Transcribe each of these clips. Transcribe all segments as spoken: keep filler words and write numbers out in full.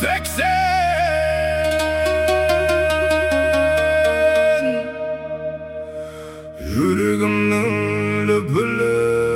Tek sen yüreğimin lüpülü.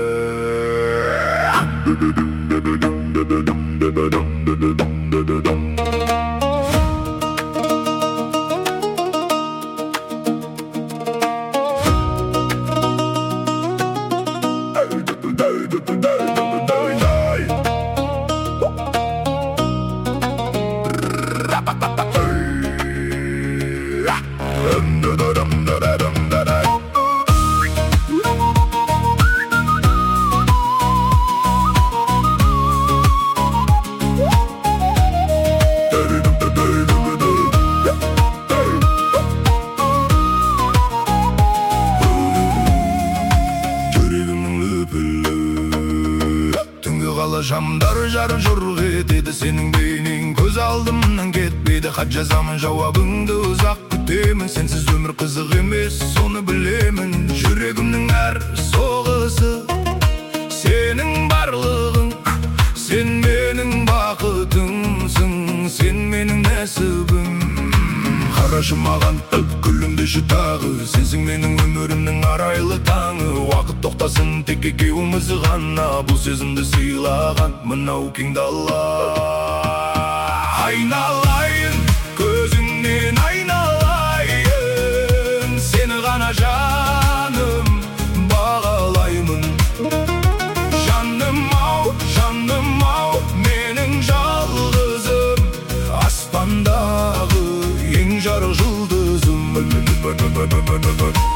Şamдар jar jurg etedi senin beynin, göz aldımdan ketmedi. Hak жазамын жауабыңды uzak kütemin, sensiz ömür kızık emes, onu bilemin. Yüreğimnin her soğusu senin barlığın, sen menin bakıtımsın, sen menin nesibim. Қарашы маған күлімді жұтағы, сенсің менің өмірімнің арайлы таңы. Уақыт тоқтасын тек екеуміз ғана, бұл сезімді сыйлаған мынау кең дала. Айналайын, көзіңнен айналайын, сені ғана жаным бағалаймын. Жаным ау, жаным ау, менің жалғызым, аспандағы ең жарық жұлдызым.